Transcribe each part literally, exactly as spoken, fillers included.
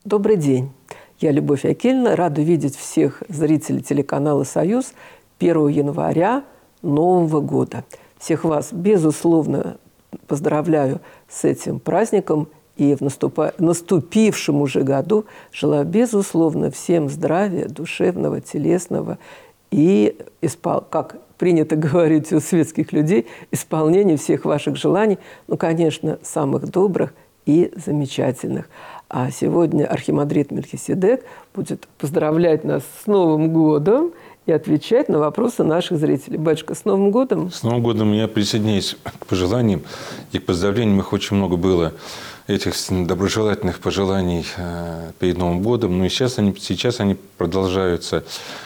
Добрый день. Я Любовь Акельна. Рада видеть всех зрителей телеканала «Союз» первого января Нового года. Всех вас, безусловно, поздравляю с этим праздником. И в наступа... наступившем уже году желаю, безусловно, всем здравия, душевного, телесного и, испол... как принято говорить у светских людей, исполнения всех ваших желаний, ну, конечно, самых добрых и замечательных. А сегодня архимандрит Мельхиседек будет поздравлять нас с Новым годом и отвечать на вопросы наших зрителей. Батюшка, с Новым годом! С Новым годом я присоединяюсь к пожеланиям и к поздравлениям. Их очень много было, этих доброжелательных пожеланий перед Новым годом. Ну и сейчас они, сейчас они продолжаются.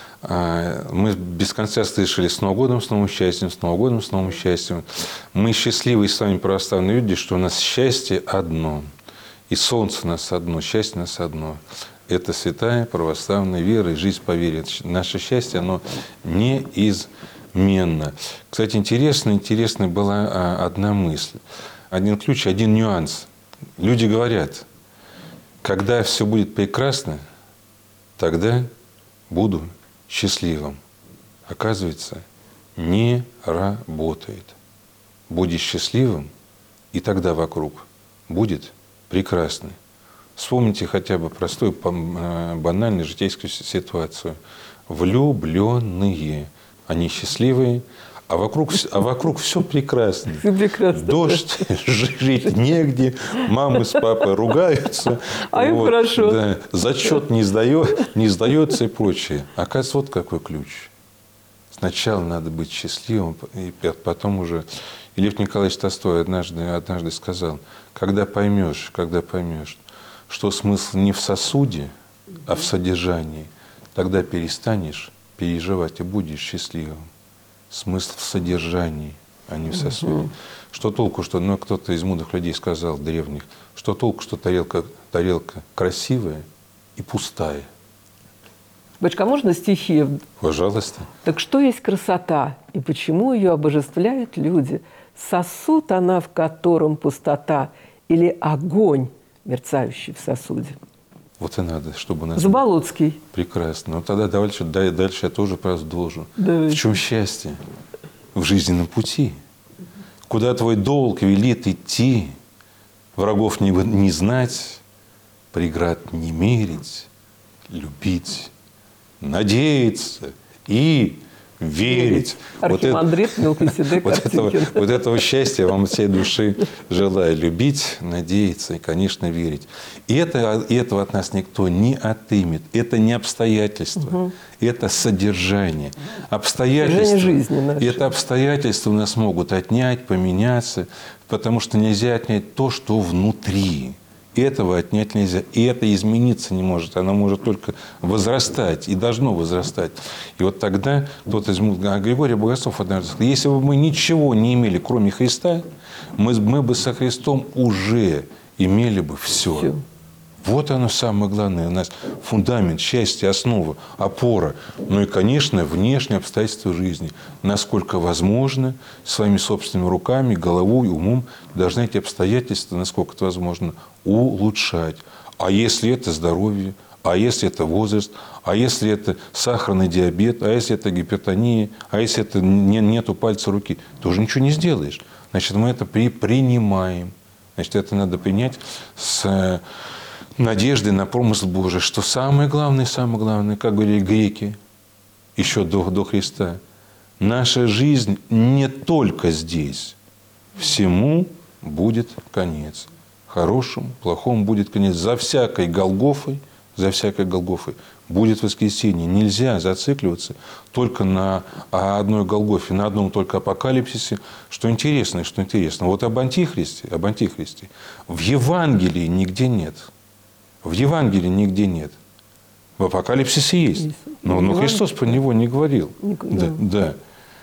Мы без конца слышали «С Новым годом, с новым счастьем, с Новым годом, с новым счастьем». Мы счастливы с вами, православные люди, что у нас счастье одно. И солнце у нас одно, счастье у нас одно. Это святая православная вера и жизнь по вере. Наше счастье, оно неизменно. Кстати, интересно, интересная была одна мысль. Один ключ, один нюанс. Люди говорят, когда все будет прекрасно, тогда буду счастливым. Оказывается, не работает. Будешь счастливым, и тогда вокруг будет прекрасно. Вспомните хотя бы простую, банальную житейскую ситуацию. Влюбленные. Они счастливые, а вокруг, а вокруг все прекрасно. Все прекрасно. Дождь, жить негде, мамы с папой ругаются. А им вот, хорошо. Да, зачет не, сдает, не сдается и прочее. Оказывается, вот какой ключ. Сначала надо быть счастливым, и потом уже... И Лев Николаевич Толстой однажды, однажды сказал, когда поймешь, когда поймешь, что смысл не в сосуде, а в содержании, тогда перестанешь переживать и будешь счастливым. Смысл в содержании, а не в сосуде. Угу. Что толку, что ну, кто-то из мудрых людей сказал, древних, что толку, что тарелка, тарелка красивая и пустая. Батюшка, можно стихи? Пожалуйста. Так что есть красота, и почему ее обожествляют люди? Сосуд она, в котором пустота, или огонь, мерцающий в сосуде? Вот и надо, чтобы у нас... Заболоцкий. Прекрасно. Ну тогда дальше, дальше я тоже продолжу. Давайте. В чем счастье? В жизненном пути. Куда твой долг велит идти, врагов не, не знать, преград не мерить, любить, надеяться и верить. Архимандрит Мельхиседек вот, этого, вот этого счастья вам от всей души желаю. Любить, надеяться и, конечно, верить. И, это, и этого от нас никто не отымет. Это не обстоятельства, угу. Это содержание. Обстоятельства, жизни это обстоятельства у нас могут отнять, поменяться, потому что нельзя отнять то, что внутри. Этого отнять нельзя. И это измениться не может. Оно может только возрастать. И должно возрастать. И вот тогда кто-то из Григорий Богослов однажды сказал, если бы мы ничего не имели, кроме Христа, мы, мы бы со Христом уже имели бы все. все. Вот оно самое главное. У нас фундамент, счастье, основа, опора. Ну и, конечно, внешние обстоятельства жизни. Насколько возможно, своими собственными руками, головой, умом должны эти обстоятельства, насколько это возможно, улучшать. А если это здоровье, а если это возраст, а если это сахарный диабет, а если это гипертония, а если это не, нету пальца руки, ты уже ничего не сделаешь. Значит, мы это при, принимаем. Значит, это надо принять с надеждой на промысл Божий, что самое главное, самое главное, как говорили греки еще до, до Христа, наша жизнь не только здесь, всему будет конец. Хорошему, плохому будет конец. За всякой Голгофой, за всякой Голгофой будет воскресенье. Нельзя зацикливаться только на одной Голгофе, на одном только апокалипсисе. Что интересно, что интересно. Вот об Антихристе, об Антихристе в Евангелии нигде нет. В Евангелии нигде нет. В апокалипсисе есть. Но, но Христос про него не говорил. Да, да.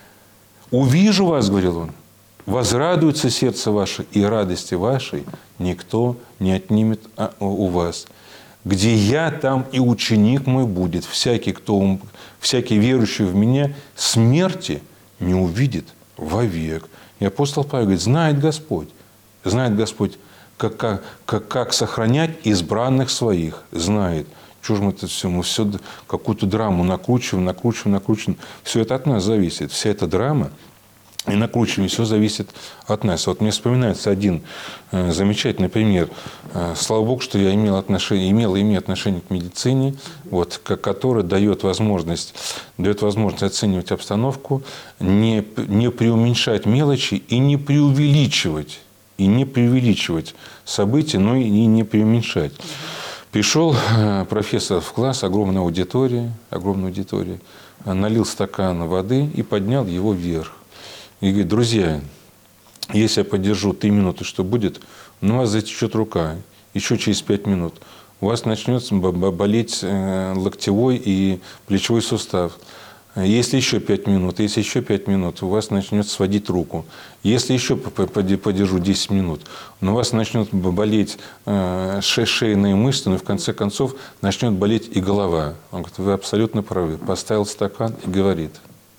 «Увижу вас, — говорил он, — возрадуется сердце ваше, и радости вашей никто не отнимет у вас. Где я, там и ученик мой будет. Всякий, кто, всякий верующий в меня, смерти не увидит вовек». И апостол Павел говорит, знает Господь, знает Господь, как, как, как, как сохранять избранных своих, знает. Чего же мы это все, мы все какую-то драму накручиваем, накручиваем, накручиваем. Все это от нас зависит. Вся эта драма и накручивание, все зависит от нас. Вот мне вспоминается один э, замечательный пример. Э, слава Богу, что я имел отношение, имел и имею отношение к медицине, вот, к, которая дает возможность, дает возможность оценивать обстановку, не, не преуменьшать мелочи и не преувеличивать, и не преувеличивать события, но и не преуменьшать. Пришел профессор в класс, огромная аудитория, огромная аудитория, налил стакан воды и поднял его вверх. И говорит: друзья, если я подержу три минуты, что будет? Ну, у вас затечет рука. Еще через пять минут у вас начнет болеть локтевой и плечевой сустав. Если еще пять минут, если еще пять минут, у вас начнет сводить руку. Если еще подержу десять минут, у вас начнет болеть шейные мышцы, но в конце концов начнет болеть и голова. Он говорит: вы абсолютно правы. Поставил стакан и говорит: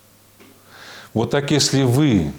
вот так, если вы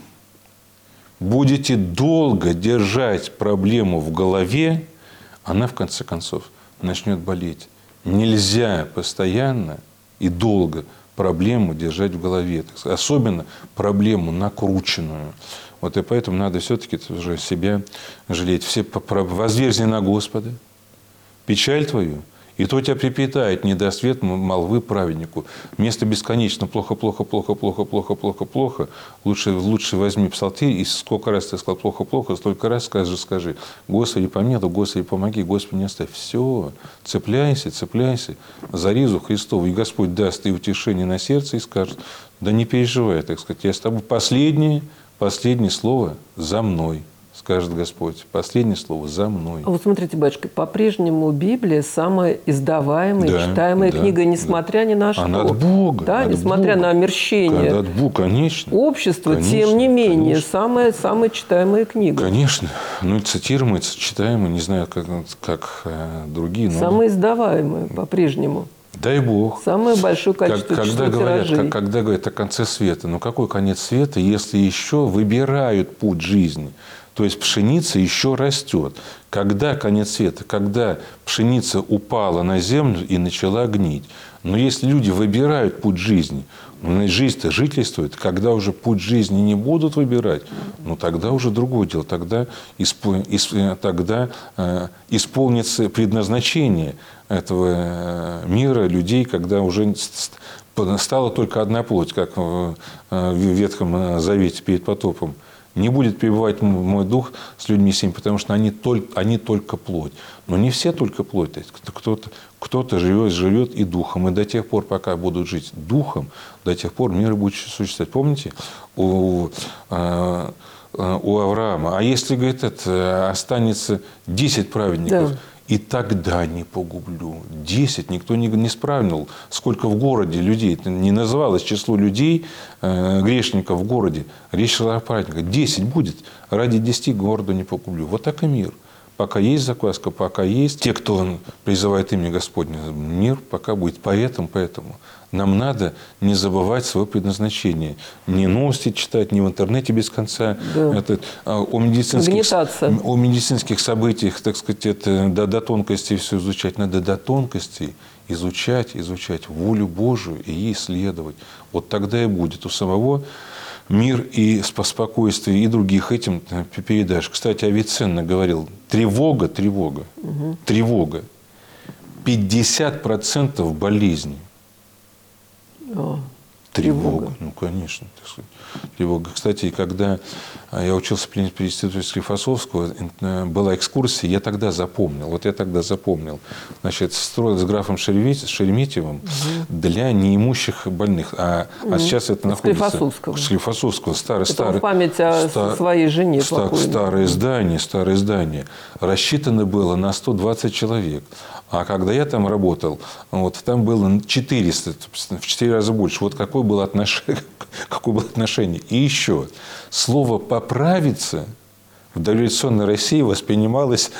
будете долго держать проблему в голове, она в конце концов начнет болеть. Нельзя постоянно и долго проблему держать в голове, особенно проблему накрученную. Вот и поэтому надо все-таки уже себя жалеть. Все возверзи на Господа, печаль твою, и то тебя припитает недосвет молвы праведнику. Вместо бесконечно плохо, плохо, плохо, плохо, плохо, плохо, плохо, лучше, лучше возьми псалтирь, и сколько раз ты сказал плохо, плохо, столько раз скажи, скажи: Господи, помилуй, Господи, помоги, Господи, не оставь. Все, цепляйся, цепляйся за ризу Христову, и Господь даст и утешение на сердце и скажет: да не переживай, так сказать, я с тобой. Последнее, последнее слово за мной. Скажет Господь. Последнее слово за мной. А вот смотрите, батюшка, по-прежнему Библия самая издаваемая, да, читаемая да, книга, несмотря да. ни на что. Она от Бога. Да, от несмотря Бога. на омерщение От Бога, конечно. общества, конечно, тем не менее, конечно. самая, самая читаемая книга. Конечно. Ну, и цитируемая, читаемая, не знаю, как, как э, другие. Но... Самая издаваемая по-прежнему. Дай Бог. Самое большое количество как, когда, говорят, тиражей. как, когда говорят о конце света, ну какой конец света, если еще выбирают путь жизни? То есть пшеница еще растет. Когда конец света? Когда пшеница упала на землю и начала гнить. Но если люди выбирают путь жизни, ну, жизнь-то жительствует, когда уже путь жизни не будут выбирать, ну тогда уже другое дело. Тогда, исп... тогда э, исполнится предназначение этого мира, людей, когда уже стала только одна плоть, как в Ветхом Завете перед потопом. Не будет пребывать мой дух с людьми семи, потому что они только, они только плоть. Но не все только плоть. Кто-то, кто-то живет, живет и духом. И до тех пор, пока будут жить духом, до тех пор мир будет существовать. Помните, у, у Авраама: а если, говорит, это, останется десять праведников, да, и тогда не погублю. Десять никто не, не справил. Сколько в городе людей. Это не называлось число людей, э, грешников в городе. Речь шла о праведниках. Десять будет. Ради десяти города не погублю. Вот так и мир. Пока есть закваска, пока есть те, кто призывает имя Господне, мир пока будет. Поэтому, поэтому нам надо не забывать свое предназначение. Не новости читать, не в интернете без конца. Да. Это, о, медицинских, о медицинских событиях, так сказать, это, до, до тонкостей все изучать. Надо до тонкостей изучать, изучать волю Божию и ей следовать. Вот тогда и будет у самого мир и спокойствие, и других этим передашь. Кстати, Авиценна говорил: тревога, тревога, угу. тревога. пятьдесят процентов болезней. О, тревога. тревога. Ну, конечно. Так сказать. Тревога. Кстати, когда я учился при институте Склифосовского, была экскурсия, я тогда запомнил. Вот я тогда запомнил. Значит, строили с графом Шереметьевым угу. для неимущих больных. А, угу. а сейчас это находится... Склифосовского. Склифосовского. Старый, это старый, в память о стар, своей жене. Стар, старое здание, старое здание. Рассчитано было на сто двадцать человек. А когда я там работал, вот, там было четыреста, в четыре раза больше. Вот какое было отношение, какое было отношение. И еще, слово «поправиться» в дореволюционной России воспринималось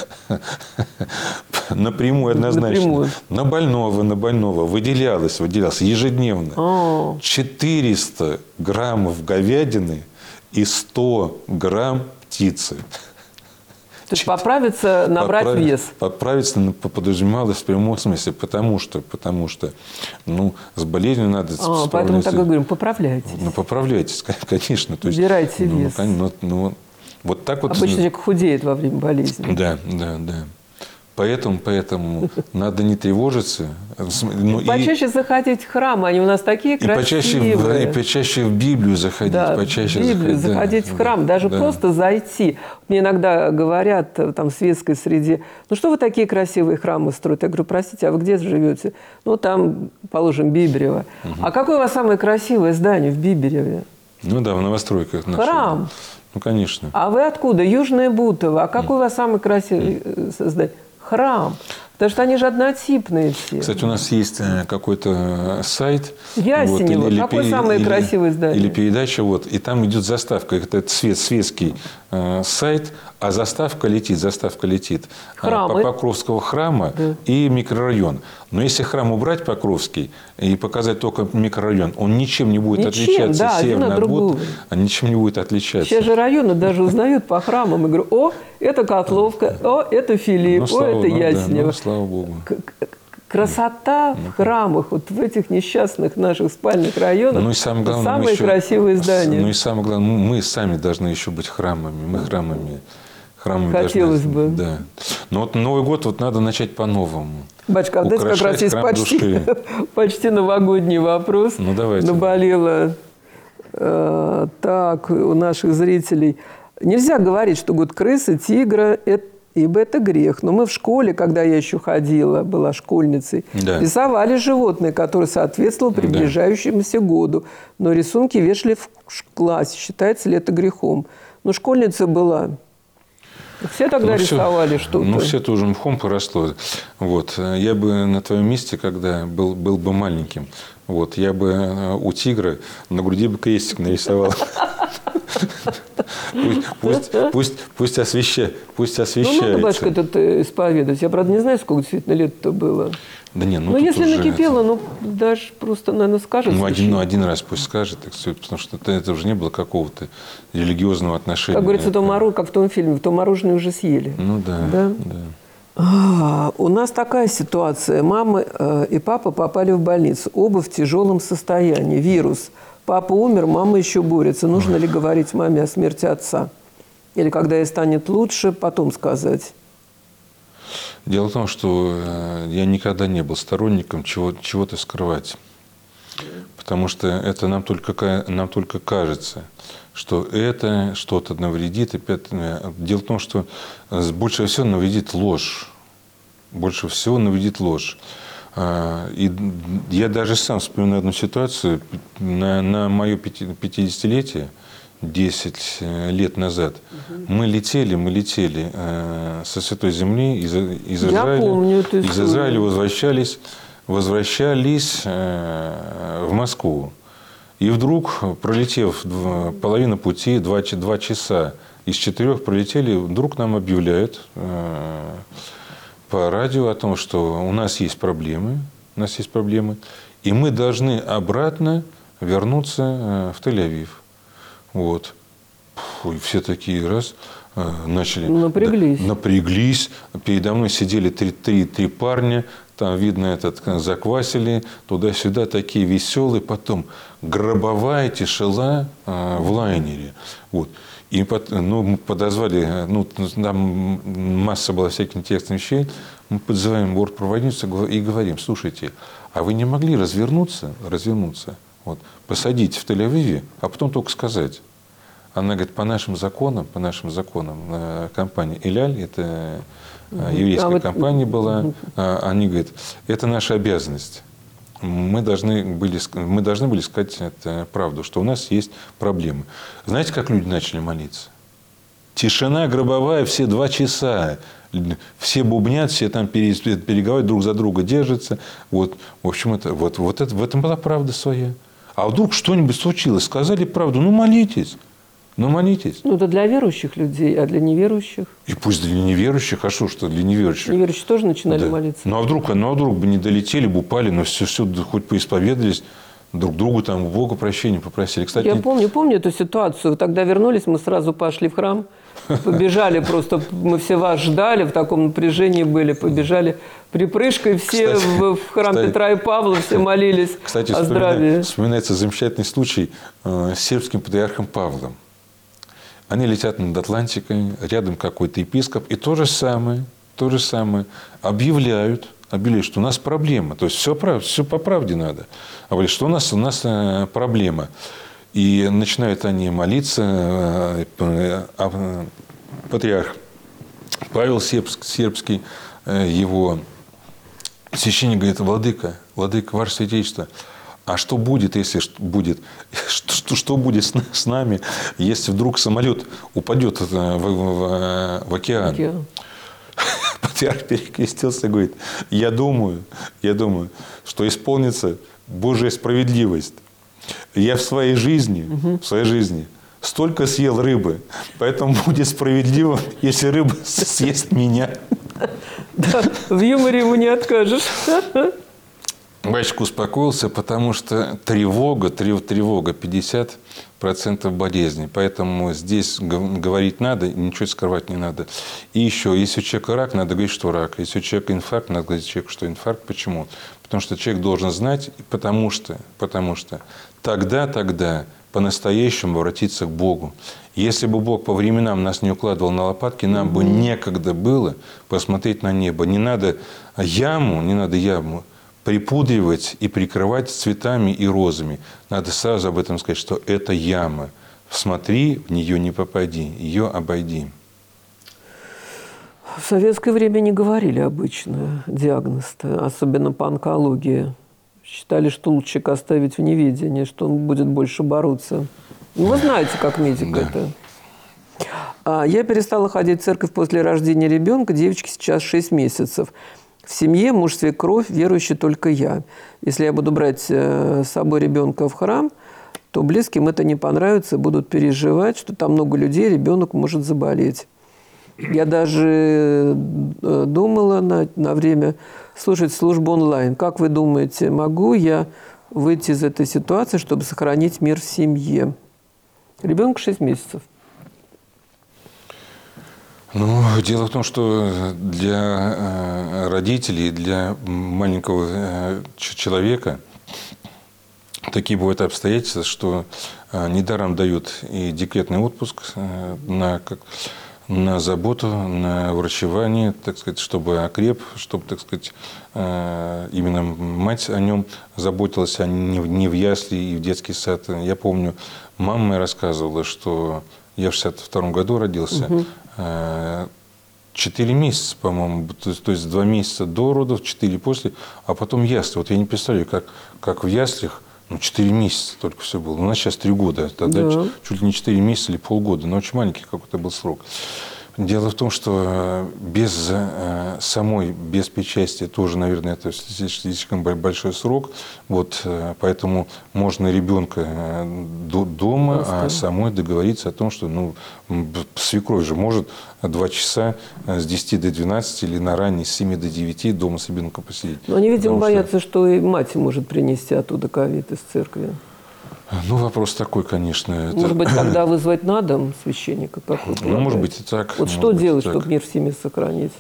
напрямую, однозначно. Напрямую. На больного, на больного. Выделялось, выделялось ежедневно. О. четыреста граммов говядины и сто грамм птицы. То есть поправиться, набрать Поправить, вес. Поправиться подразумевалось в прямом смысле, потому что, потому что ну, с болезнью надо а, поэтому так и говорим, поправляйтесь. Ну, поправляйтесь, конечно. То есть, Убирайте ну, вес. Ну, ну, вот так вот. Обычно человек худеет во время болезни. Да, да, да. Поэтому, поэтому надо не тревожиться. Ну, почаще и, заходить в храм, они у нас такие красивые. И почаще, и почаще в Библию заходить. Да, почаще в Библию заходить, заходить да, в храм, даже да. просто зайти. Мне иногда говорят там, в светской среде, ну что вы такие красивые храмы строите? Я говорю, простите, а вы где живете? Ну там, положим, Биберево. Угу. А какое у вас самое красивое здание в Бибереве? Ну да, в новостройках. Храм. Ну, конечно. А вы откуда? Южное Бутово. А какой у вас самый красивый здание? Храм. Потому что они же однотипные все. Кстати, у нас есть какой-то сайт. Ясенево. Вот, или, Какое или, самое или, красивое здание? Или передача. Вот, и там идет заставка. Это свет, светский э, сайт, а заставка летит. Заставка летит Храмы. по Покровского храма да. и микрорайон. Но если храм убрать Покровский и показать только микрорайон, он ничем не будет ничем, отличаться. Да, Север, Нагод, ничем не будет отличаться. Сейчас же районы даже узнают по храмам. И говорю, о, это Котловка, о, это Филипп, ну, о, это ну, Ясенево. Да, ну, слава Богу. Красота в храмах, вот в этих несчастных наших спальных районах, ну, и самое, главное, самые еще, красивые здания. Ну и самое главное, мы сами должны еще быть храмами. Мы храмами. храмами Хотелось должны, бы. Да. Но вот Новый год вот надо начать по-новому. Батюшка, а знаете, как раз есть почти, почти новогодний вопрос. Ну, давайте. Наболело э, так у наших зрителей. Нельзя говорить, что год крысы, тигра – это ибо это грех. Но мы в школе, когда я еще ходила, была школьницей, да. рисовали животное, которое соответствовало приближающемуся да. году. Но рисунки вешали в классе. Считается ли это грехом? Но школьница была. Все тогда ну, рисовали все, что-то. Ну, все тоже мхом поросло. Вот. Я бы на твоем месте, когда был, был бы маленьким, вот, я бы у тигра на груди бы крестик нарисовал. Пусть, пусть, пусть, пусть, освеща, пусть освещается. Ну, надо, батюшка, этот исповедовать. Я, правда, не знаю, сколько действительно лет-то было. Да не, ну, ну если уже накипело, это... ну, даже просто, наверное, скажет. Ну, один, ну, один раз пусть скажет, так, потому что это, это уже не было какого-то религиозного отношения. Как говорится, то мороженое, как в том фильме, то мороженое уже съели. Ну, да, да. да. А, у нас такая ситуация. Мама э, и папа попали в больницу. Оба в тяжелом состоянии. Вирус. Папа умер, мама еще борется. Нужно ли говорить маме о смерти отца? Или когда ей станет лучше, потом сказать? Дело в том, что я никогда не был сторонником чего, чего-то скрывать. Потому что это нам только, нам только кажется, что это что-то навредит. Дело в том, что больше всего навредит ложь. Больше всего навредит ложь. И я даже сам вспоминаю одну ситуацию на, на мое пятидесятилетие, десять лет назад. Угу. Мы летели, мы летели э, со Святой Земли из, из Израиля. Помню, из Израиля возвращались, возвращались э, в Москву. И вдруг, пролетев половину пути, два, два часа из четырех пролетели, вдруг нам объявляют э, по радио о том, что у нас есть проблемы, у нас есть проблемы, и мы должны обратно вернуться в Тель-Авив. Вот. Фу, все такие раз начали. Напряглись. Да, напряглись. Передо мной сидели три, три, три парня, там, видно, этот заквасили, туда-сюда, такие веселые. Потом гробовая тишина в лайнере. Вот. И ну, мы подозвали, ну, там масса была всяких интересных вещей. Мы подзываем бортпроводницу и говорим: слушайте, а вы не могли развернуться, развернуться, вот, посадить в Тель-Авиве, а потом только сказать? Она говорит: по нашим законам, по нашим законам, компания «Эляль», это еврейская а вот... компания была, они говорят, это наша обязанность. Мы должны были, мы должны были сказать это правду, что у нас есть проблемы. Знаете, как люди начали молиться? Тишина гробовая все два часа. Все бубнят, все там переговаривают, друг за друга держатся. Вот, в общем, это, вот, вот это, в этом была правда своя. А вдруг что-нибудь случилось, сказали правду, ну молитесь. Ну, молитесь. Ну, это для верующих людей, а для неверующих? И пусть для неверующих, а что, что для неверующих? Неверующие тоже начинали да. молиться. Ну, а вдруг, ну, а вдруг бы не долетели, бы упали, но все, все хоть поисповедались. друг другу там у Бога прощения попросили. Кстати, я помню, помню эту ситуацию. Тогда вернулись, мы сразу пошли в храм, побежали просто, мы все вас ждали, в таком напряжении были, побежали припрыжкой все кстати, в, в храм кстати, Петра и Павла, все молились кстати, о здравии. Вспоминается замечательный случай э, с сербским патриархом Павлом. Они летят над Атлантикой, рядом какой-то епископ, и то же самое, то же самое объявляют, объявляют, что у нас проблема. То есть все, все по правде надо. А говорят, что у нас, у нас э, проблема. И начинают они молиться, э, э, э, патриарх Павел Сербский, э, его священник говорит: владыка, владыка, ваше святейшество, а что будет, если будет, что, что, что будет с, с нами, если вдруг самолет упадет в, в, в, в океан? океан. Патриарх перекрестился и говорит: я думаю, я думаю, что исполнится Божья справедливость. Я в своей жизни, угу. в своей жизни столько съел рыбы, поэтому будет справедливо, если рыба съест меня. Да, в юморе ему не откажешь. Батюшка успокоился, потому что тревога, тревога пятьдесят процентов болезни. Поэтому здесь говорить надо, ничего скрывать не надо. И еще, если у человека рак, надо говорить, что рак. Если у человека инфаркт, надо говорить человеку, что инфаркт. Почему? Потому что человек должен знать, потому что, потому что тогда, тогда по-настоящему обратиться к Богу. Если бы Бог по временам нас не укладывал на лопатки, нам mm-hmm. бы некогда было посмотреть на небо. Не надо яму, не надо яму припудривать и прикрывать цветами и розами. Надо сразу об этом сказать, что это яма. Смотри, в нее не попади, ее обойди. В советское время не говорили обычно диагноз-то, особенно по онкологии. Считали, что лучше человека оставить в неведении, что он будет больше бороться. Ну, вы знаете, как медик да. это. А я перестала ходить в церковь после рождения ребенка. Девочке сейчас шесть месяцев. В семье муж, свекровь, верующий только я. Если я буду брать с собой ребенка в храм, то близким это не понравится, будут переживать, что там много людей, ребенок может заболеть. Я даже думала на, на время слушать службу онлайн. Как вы думаете, могу я выйти из этой ситуации, чтобы сохранить мир в семье? Ребенку шесть месяцев. Ну, дело в том, что для родителей, для маленького человека такие бывают обстоятельства, что недаром дают и декретный отпуск на, как, на заботу, на врачевание, так сказать, чтобы окреп, чтобы, так сказать, именно мать о нем заботилась, а не в ясли и в детский сад. Я помню, мама моя рассказывала, что я в шестьдесят втором году родился, угу. Четыре месяца, по-моему, то есть два месяца до родов, четыре после, а потом ясли. Вот я не представляю, как, как в яслях, ну, четыре месяца только все было. У нас сейчас три года, тогда да. чуть ли не четыре месяца или полгода, но очень маленький какой-то был срок. Дело в том, что без самой, без причастия тоже, наверное, это слишком большой срок. Вот, поэтому можно ребенка дома, Просто. а самой договориться о том, что ну, свекровь же может два часа с десяти до двенадцати или на ранней с семи до девяти дома с ребенком посидеть. Но они, видимо, Потому боятся, что... что и мать может принести оттуда ковид из церкви. Ну, вопрос такой, конечно. Может это... быть, тогда вызвать на дом священника? Как вы ну, может быть, и так. Вот что делать, чтобы мир в семье сохранить?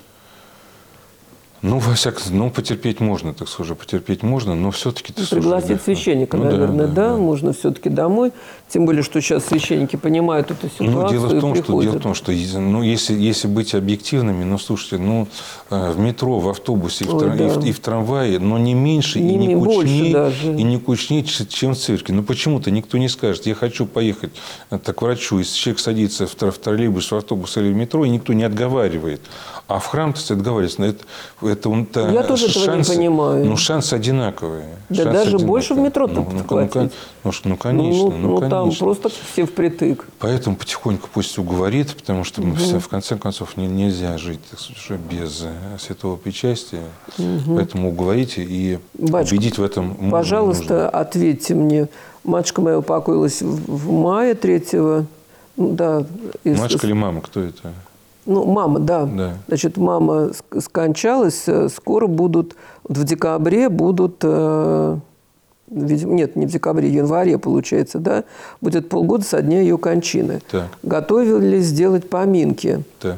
Ну, во всяком случае, ну, потерпеть можно, так скажем, потерпеть можно, но все-таки... Ну, пригласить да. священника, ну, наверное, да, да, да, можно все-таки домой. Тем более, что сейчас священники понимают эту ситуацию. Ну, дело в том, что, дело в том, что ну, если, если быть объективными, ну, слушайте, ну, в метро, в автобусе, Ой, в, да. и, в, и в трамвае, но не меньше не, и не кучнее, и не кучнее, чем в церкви. Ну, почему-то никто не скажет, я хочу поехать так, к врачу, если человек садится в, в троллейбус, в автобус или в метро, и никто не отговаривает. А в храм, то есть, отговаривается. Это, это, это, Я тоже шансы, этого не понимаю. Ну, шансы одинаковые. Да шансы даже одинаковые. Больше в метро-то ну, ну, ну, ну, конечно. Ну, ну, ну, конечно. там просто все впритык. Поэтому потихоньку пусть уговорит, потому что угу. все, в конце концов не, нельзя жить так сказать, без святого причастия. Угу. Поэтому уговорите и Батюшка, убедить в этом. Пожалуйста, нужно. Ответьте мне. Матушка моя упокоилась в, в мае третьего. Да, из... Матушка или мама? Кто это? Ну, мама, да. да. Значит, мама скончалась. Скоро будут, в декабре будут э, видимо, нет, не в декабре, в январе, получается, да, будет полгода со дня ее кончины. Так. Готовились сделать поминки. Так.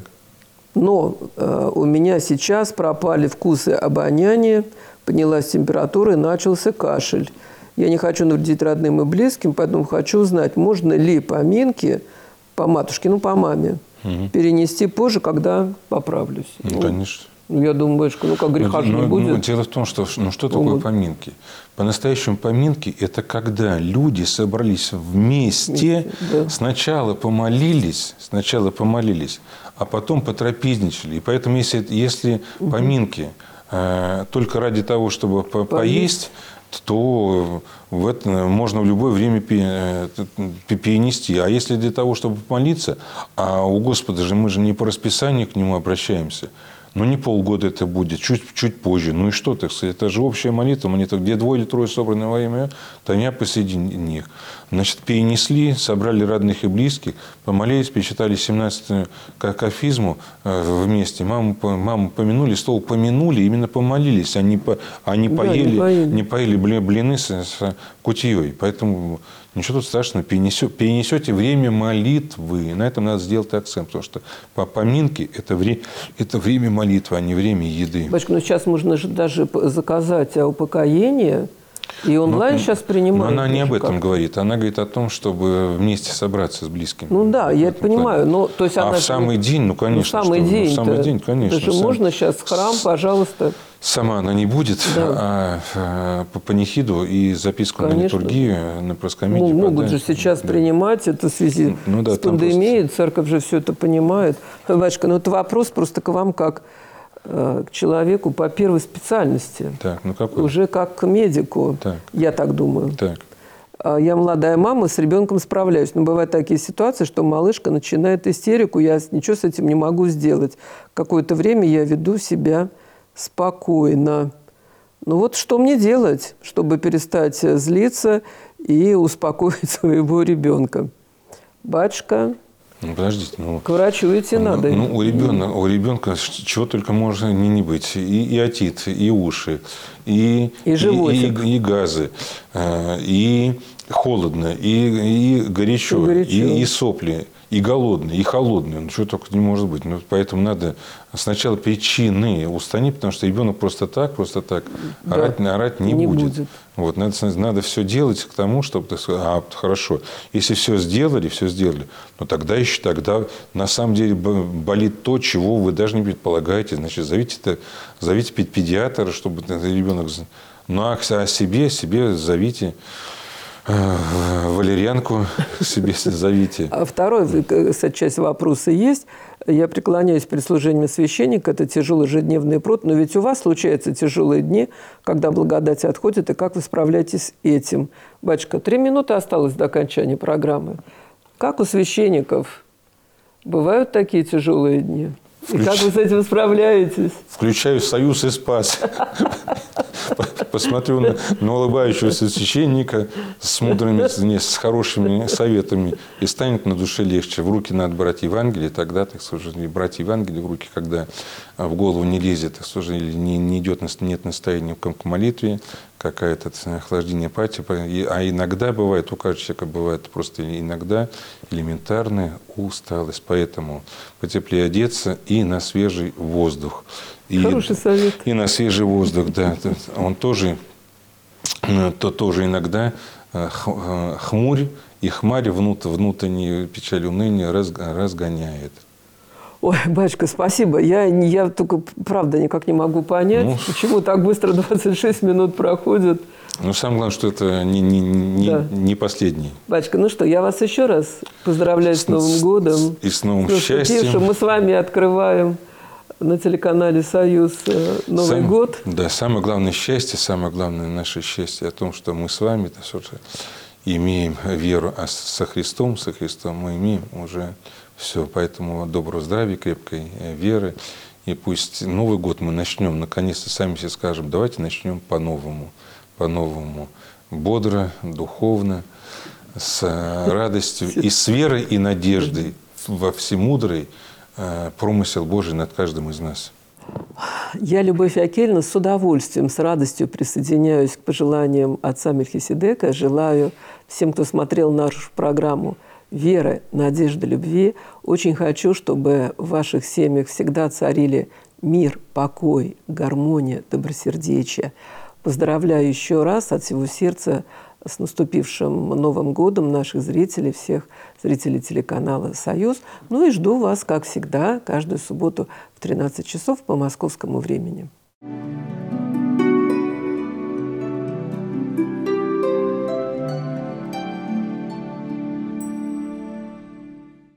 Но э, у меня сейчас пропали вкусы обоняния, поднялась температура и начался кашель. Я не хочу навредить родным и близким, поэтому хочу узнать, можно ли поминки по матушке, ну, по маме, угу. перенести позже, когда поправлюсь. Ну, ну, конечно. Я думаю, батюшка, ну, как греха же не будет. Ну, дело в том, что ну, что такое вот. поминки? По-настоящему поминки – это когда люди собрались вместе, вместе да. сначала помолились, сначала помолились, а потом потрапезничали. И поэтому, если, если угу. поминки э, только ради того, чтобы по поесть, то в это можно в любое время перенести. А если для того, чтобы помолиться, а у Господа же мы же не по расписанию к Нему обращаемся, ну, не полгода это будет, чуть, чуть позже. Ну и что, так сказать, это же общая молитва, молитва, где двое или трое собраны во имя, то я посреди них. Значит, перенесли, собрали родных и близких, помолились, перечитали семнадцатую кафизму вместе, маму, маму помянули, слово помянули, именно помолились, они, они да, поели, не поели. не поели блины с, с кутьей. Поэтому ничего тут страшного, перенесете, перенесете время молитвы. На этом надо сделать акцент, потому что по поминке это, вре, это время молитвы, а не время еды. Батюшка, ну сейчас можно же даже заказать упокоение, и онлайн но, сейчас принимают. Но она не об этом как? говорит, она говорит о том, чтобы вместе собраться с близкими. Ну да, я это понимаю. Но, то есть а она в самый же, день, ну конечно. Ну, самый что, день, ну, самый день, конечно. Это же сам... можно сейчас в храм, пожалуйста. Сама она не будет, да. а, а по панихиду и записку конечно. на литургию, на проскомидию. Ну, могут же сейчас да. принимать это в связи ну, да, с пандемией. Просто... Церковь же все это понимает. Батюшка, ну это вопрос просто к вам как э, к человеку по первой специальности. Так, ну какой? Уже как к медику, так. я так думаю. Так. Я молодая мама, с ребенком справляюсь. Но бывают такие ситуации, что малышка начинает истерику, я ничего с этим не могу сделать. Какое-то время я веду себя спокойно. Ну вот что мне делать, чтобы перестать злиться и успокоить своего ребенка? Батюшка, ну, подождите, ну, к врачу идти ну, надо. Ну, у ребенка, у ребенка чего только можно не, не быть. И, и отит, и уши, и, и, и, и, и газы, и холодно, и, и горячо, и, горячо. И, и сопли. И голодный, и холодный. Ну, что только не может быть. Ну, поэтому надо сначала причины устранить, потому что ребенок просто так, просто так да. орать, орать не, не будет. будет. Вот, надо, надо все делать к тому, чтобы... А, хорошо. Если все сделали, все сделали, но тогда еще тогда на самом деле болит то, чего вы даже не предполагаете. Значит, зовите, зовите педиатра, чтобы ребенок... Ну, а о себе, себе зовите... Валерьянку себе зовите. А второй, кстати, часть вопроса есть. Я преклоняюсь перед служением священника. Это тяжелый ежедневный труд. Но ведь у вас случаются тяжелые дни, когда благодать отходит. И как вы справляетесь с этим? Батюшка, три минуты осталось до окончания программы. Как у священников бывают такие тяжелые дни? И Включ... как вы с этим справляетесь? Включаю «Союз и спас». Посмотрю на, на улыбающегося священника с мудрыми, с хорошими советами, и станет на душе легче. В руки надо брать Евангелие, тогда, так сказать, брать Евангелие в руки, когда в голову не лезет, так сказать, не, не идет, нет настроения к молитве, какое-то охлаждение апатии. А иногда бывает, у каждого человека бывает просто иногда элементарная усталость. Поэтому потеплее одеться и на свежий воздух. И, Хороший совет. И на свежий воздух, да. Он тоже, то тоже иногда хмурь и хмарь внутреннюю печаль, уныние разгоняет. Ой, батюшка, спасибо. Я, я только, правда, никак не могу понять, ну, почему так быстро двадцать шесть минут проходит. Ну, самое главное, что это не, не, не, да. не последний. Батюшка, ну что, я вас еще раз поздравляю с, с Новым годом. И с новым счастьем. Мы с вами открываем на телеканале «Союз» Новый Сам, год. Да, самое главное счастье, самое главное наше счастье о том, что мы с вами имеем веру со Христом, со Христом мы имеем уже все. Поэтому доброго здравия, крепкой веры. И пусть Новый год мы начнем, наконец-то сами себе скажем, давайте начнем по-новому, по-новому, бодро, духовно, с радостью и с верой и надеждой во всемудрый промысел Божий над каждым из нас. Я, Любовь Акельевна, с удовольствием, с радостью присоединяюсь к пожеланиям отца Мельхиседека. Желаю всем, кто смотрел нашу программу, веры, надежды, любви. Очень хочу, чтобы в ваших семьях всегда царили мир, покой, гармония, добросердечие. Поздравляю еще раз от всего сердца с наступившим Новым годом наших зрителей, всех зрителей телеканала «Союз». Ну и жду вас, как всегда, каждую субботу в тринадцать часов по московскому времени.